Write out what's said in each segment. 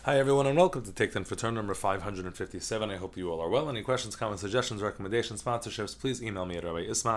Hi everyone and welcome to Take 10 for turn number 557. I hope you all are well. Any questions, comments, suggestions, recommendations, sponsorships, please email me at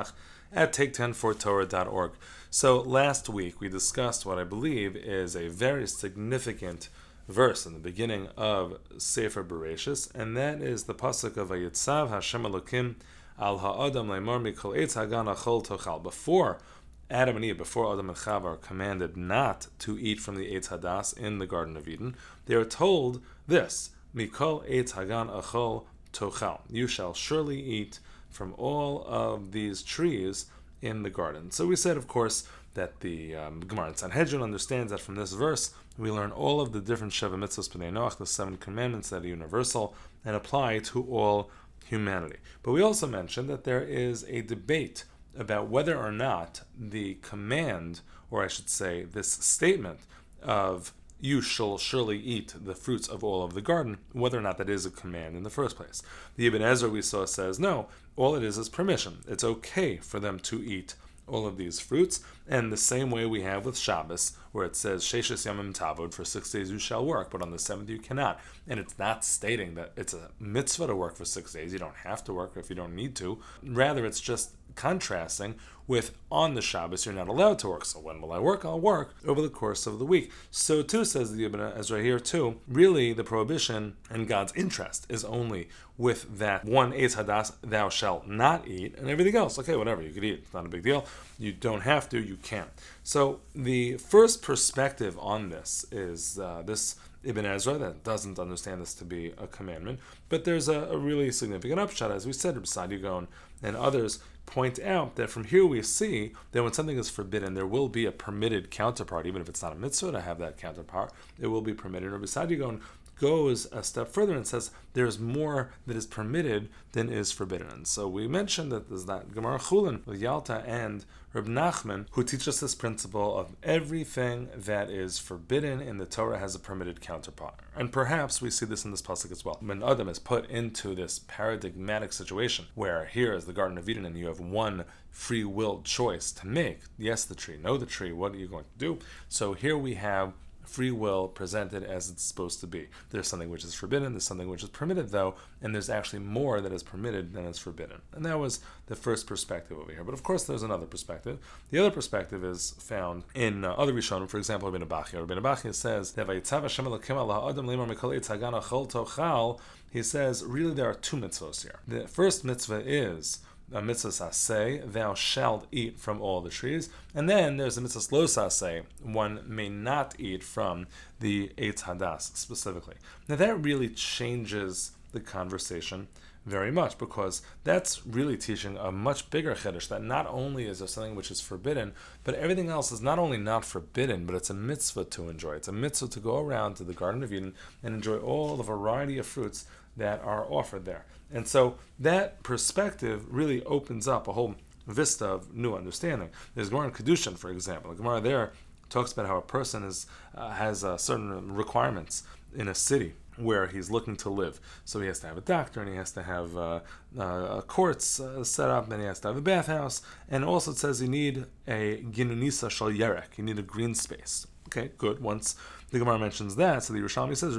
rabbiismach@take10fortorah.org. So last week we discussed what I believe is a very significant verse in the beginning of Sefer Bereshis, and that is the pasuk of Vayitzav Hashem Elokim al ha'adam le'mor mikol eitz hagan achol tochal. Before Adam and Eve, before Adam and Chava, are commanded not to eat from the Eitz Hadas in the Garden of Eden, they are told this: Mikol Eitz Hagan Achol Tochal. You shall surely eat from all of these trees in the garden. So we said, of course, that the Gemara in Sanhedrin understands that from this verse we learn all of the different Sheva Mitzvos B'nai Noach, the 7 commandments that are universal and apply to all humanity. But we also mentioned that there is a debate about whether or not the command, or I should say this statement of you shall surely eat the fruits of all of the garden, whether or not that is a command in the first place. The Ibn Ezra we saw says no, all it is permission. It's okay for them to eat all of these fruits, and the same way we have with Shabbos, where it says Sheshes Yamim Tavod, for 6 days you shall work, but on the 7th you cannot. And it's not stating that it's a mitzvah to work for 6 days. You don't have to work if you don't need to. Rather, it's just contrasting with on the Shabbos you're not allowed to work. So when will I work? I'll work over the course of the week. So too, says the Ibn Ezra here too, really the prohibition and God's interest is only with that one Eitz Hadas thou shalt not eat, and everything else, okay, whatever, you could eat, it's not a big deal. You don't have to, you can. So the first perspective on this is this Ibn Ezra that doesn't understand this to be a commandment, but there's a really significant upshot. As we said, Reb Sadia Gaon and others point out that from here we see that when something is forbidden, there will be a permitted counterpart. Even if it's not a mitzvah to have that counterpart, it will be permitted. Reb Sadia Gaon goes a step further and says there's more that is permitted than is forbidden. And so we mentioned that there's that Gemara Chulin with Yalta and Reb Nachman who teach us this principle of everything that is forbidden in the Torah has a permitted counterpart. And perhaps we see this in this pasuk as well. When Adam is put into this paradigmatic situation where here is the Garden of Eden and you have one free will choice to make, yes the tree, no the tree, what are you going to do? So here we have free will presented as it's supposed to be. There's something which is forbidden, there's something which is permitted though, and there's actually more that is permitted than is forbidden. And that was the first perspective over here. But of course there's another perspective. The other perspective is found in other Rishonim, for example, Rabbeinu Bachya. Rabbeinu Bachya says that Vayitzav Hashem Elokim al ha'adam le'mor mikol eitz hagan achol tochal. He says really there are two mitzvos here. The first mitzvah is a mitzvah saseh, thou shalt eat from all the trees. And then there's a mitzvah lo saseh, one may not eat from the Eitz Hadas specifically. Now that really changes the conversation very much, because that's really teaching a much bigger chiddush, that not only is there something which is forbidden, but everything else is not only not forbidden, but it's a mitzvah to enjoy. It's a mitzvah to go around to the Garden of Eden and enjoy all the variety of fruits that are offered there. And so that perspective really opens up a whole vista of new understanding. There's Gemara in Kedushin, for example. The Gemara there talks about how a person has certain requirements in a city where he's looking to live. So he has to have a doctor, and he has to have courts set up, and he has to have a bathhouse. And also it says you need a ginunisa shal yerek, you need a green space. Okay, good. Once the Gemara mentions that, so the Yerushalmi says,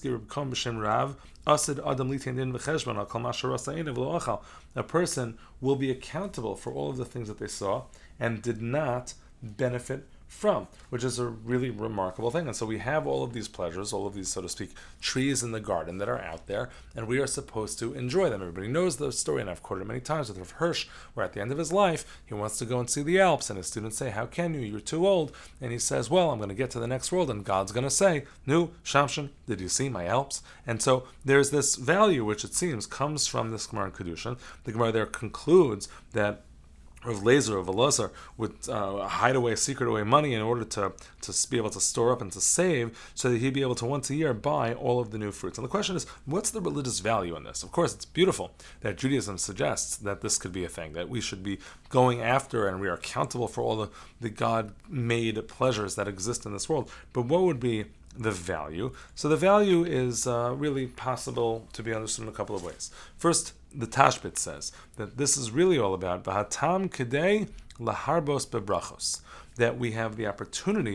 a person will be accountable for all of the things that they saw and did not benefit from, which is a really remarkable thing. And so we have all of these pleasures, all of these, so to speak, trees in the garden that are out there, and we are supposed to enjoy them. Everybody knows the story, and I've quoted it many times with Rav Hirsch, where at the end of his life, he wants to go and see the Alps, and his students say, how can you? You're too old. And he says, well, I'm going to get to the next world, and God's going to say, Nu, Shamshin, did you see my Alps? And so there's this value, which it seems comes from this Gemara in Kedushin. The Gemara there concludes that Rav Lezer of Elazar would hide away, secret away money in order to be able to store up and to save, so that he'd be able to once a year buy all of the new fruits. And the question is, what's the religious value in this? Of course, it's beautiful that Judaism suggests that this could be a thing, that we should be going after and we are accountable for all the God-made pleasures that exist in this world. But what would be the value? So the value is really possible to be understood in a couple of ways. First, the Tashbit says that this is really all about Bahatam Kedei Laharbos Bebrachos, that we have the opportunity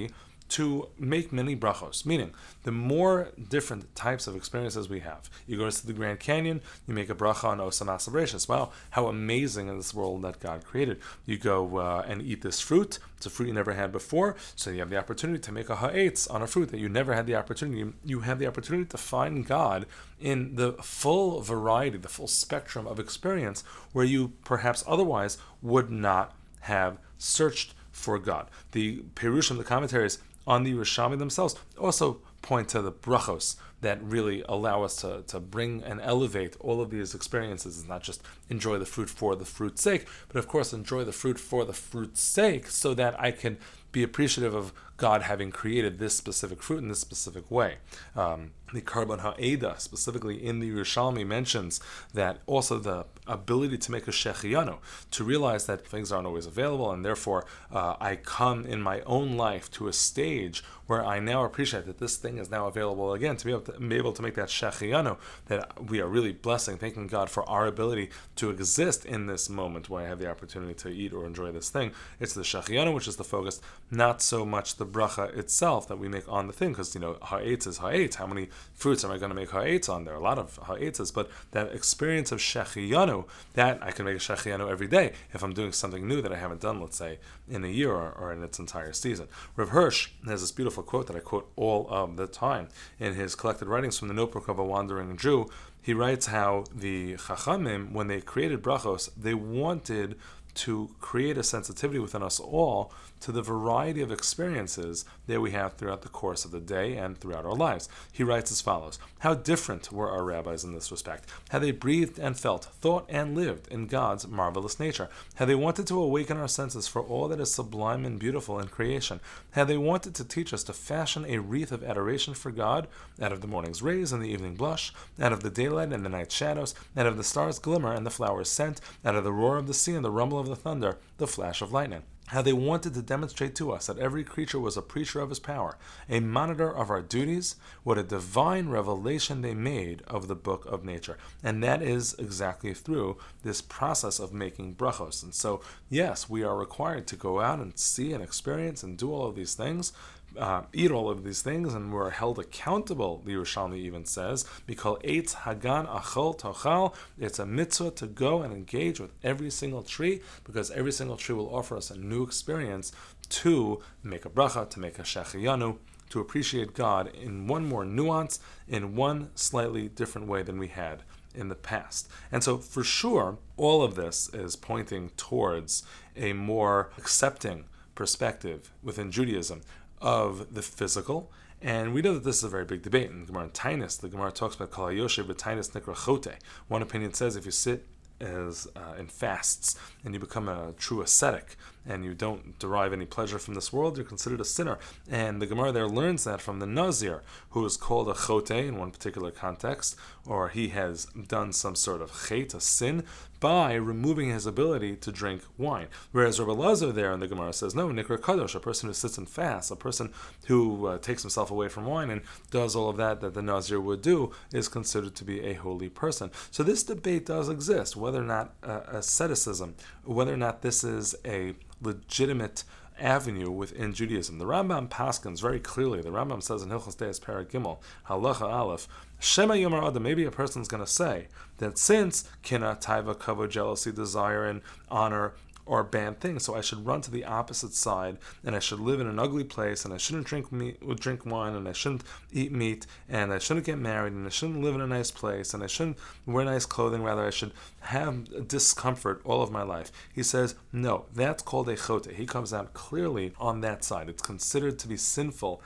to make many brachos, meaning the more different types of experiences we have. You go to the Grand Canyon, you make a bracha on Osam Asabratius. Wow, how amazing is this world that God created. You go and eat this fruit. It's a fruit you never had before, so you have the opportunity to make a ha'etz on a fruit that you never had the opportunity. You have the opportunity to find God in the full variety, the full spectrum of experience where you perhaps otherwise would not have searched for God. The Perushim, the commentaries on the Yerushalmi themselves, also point to the brachos that really allow us to bring and elevate all of these experiences. It's not just enjoy the fruit for the fruit's sake, but of course enjoy the fruit for the fruit's sake so that I can be appreciative of God having created this specific fruit in this specific way. The Karban Ha'eda, specifically in the Yerushalmi, mentions that also the ability to make a shechiyanu, to realize that things aren't always available, and therefore I come in my own life to a stage where I now appreciate that this thing is now available again, to be able to make that shechiyanu, that we are really blessing, thanking God for our ability to exist in this moment where I have the opportunity to eat or enjoy this thing. It's the shechiyanu which is the focus, not so much the bracha itself that we make on the thing, because ha'etz is ha'etz. How many fruits am I going to make ha'etz on? There are a lot of ha'etzes, but that experience of shechiyanu, that I can make a shechiyanu every day if I'm doing something new that I haven't done, let's say, in a year or in its entire season. Rav Hirsch has this beautiful quote that I quote all of the time in his collected writings from the Notebook of a Wandering Jew. He writes how the Chachamim, when they created brachos, they wanted to create a sensitivity within us all to the variety of experiences that we have throughout the course of the day and throughout our lives. He writes as follows: how different were our rabbis in this respect? How they breathed and felt, thought and lived in God's marvelous nature. How they wanted to awaken our senses for all that is sublime and beautiful in creation. How they wanted to teach us to fashion a wreath of adoration for God out of the morning's rays and the evening blush, out of the daylight and the night shadows, out of the stars' glimmer and the flowers' scent, out of the roar of the sea and the rumble of the thunder, the flash of lightning. How they wanted to demonstrate to us that every creature was a preacher of his power, a monitor of our duties. What a divine revelation they made of the book of nature. And that is exactly through this process of making brachos. And so, yes, we are required to go out and see and experience and do all of these things, eat all of these things, and we're held accountable, the Yerushalmi even says, because Eitz Hagan Achol Tochal, it's a mitzvah to go and engage with every single tree, because every single tree will offer us a new experience to make a bracha, to make a shechiyanu, to appreciate God in one more nuance, in one slightly different way than we had in the past. And so for sure, all of this is pointing towards a more accepting perspective within Judaism of the physical. And we know that this is a very big debate. In Gemara in Tainus, the Gemara talks about Kol HaYoshev B'Tainus Nikra Chote. One opinion says if you sit as in fasts and you become a true ascetic and you don't derive any pleasure from this world, you're considered a sinner. And the Gemara there learns that from the Nazir, who is called a chote in one particular context, or he has done some sort of chet, a sin, by removing his ability to drink wine. Whereas Rabbi Lazar there in the Gemara says, no, Nikra Kadosh, a person who sits and fasts, a person who takes himself away from wine and does all of that the Nazir would do, is considered to be a holy person. So this debate does exist, whether or not asceticism, whether or not this is a legitimate avenue within Judaism. The Rambam paskins very clearly. The Rambam says in Hilchos Deis Perek Gimel, Halacha Aleph, Shema Yomar Adam, maybe a person's going to say that since kina, taiva, kavod, jealousy, desire, and honor are bad things, so I should run to the opposite side, and I should live in an ugly place, and I shouldn't drink wine, and I shouldn't eat meat, and I shouldn't get married, and I shouldn't live in a nice place, and I shouldn't wear nice clothing. Rather, I should have discomfort all of my life. He says, no, that's called a chote. He comes out clearly on that side. It's considered to be sinful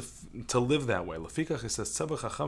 to live that way. Lefikach, he says,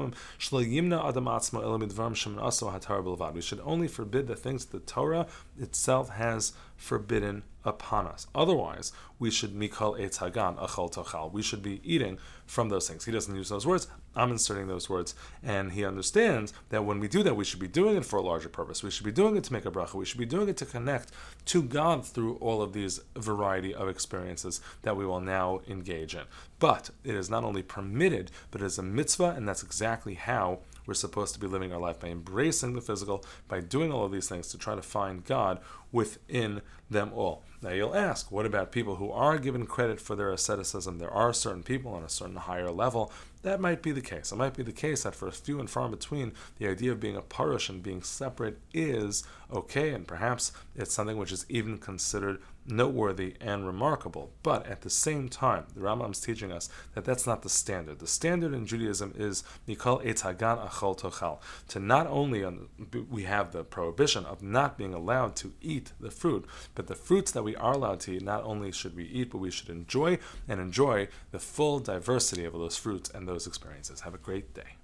we should only forbid the things that the Torah itself has forbidden upon us. Otherwise, we should mikol eitz hagan achol tochal. We should be eating from those things. He doesn't use those words. I'm inserting those words, and he understands that when we do that, we should be doing it for a larger purpose. We should be doing it to make a bracha. We should be doing it to connect to God through all of these variety of experiences that we will now engage in. But it is not only permitted, but it is a mitzvah, and that's exactly how we're supposed to be living our life, by embracing the physical, by doing all of these things to try to find God within them all. Now you'll ask, what about people who are given credit for their asceticism? There are certain people on a certain higher level. That might be the case. It might be the case that for a few and far in between, the idea of being a parush and being separate is okay, and perhaps it's something which is even considered noteworthy and remarkable. But at the same time, the Rambam is teaching us that that's not the standard. The standard in Judaism is Mikol Eitz Hagan Achol Tochal. To not only we have the prohibition of not being allowed to eat the fruit, but the fruits that we are allowed to eat, not only should we eat, but we should enjoy the full diversity of those fruits and those experiences. Have a great day.